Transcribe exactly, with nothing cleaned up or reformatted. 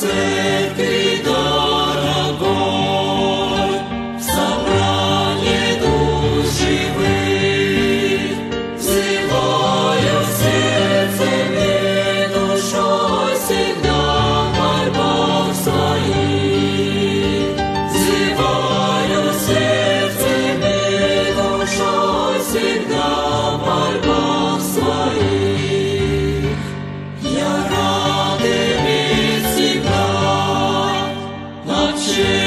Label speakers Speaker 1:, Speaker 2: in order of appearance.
Speaker 1: церкви дорогой, в собрании душ живых, взываю сердцем и душой всегда в мольбах своих. Взываю сердцем и душой всегда в мольбах своих. Я рад иметь всегда общение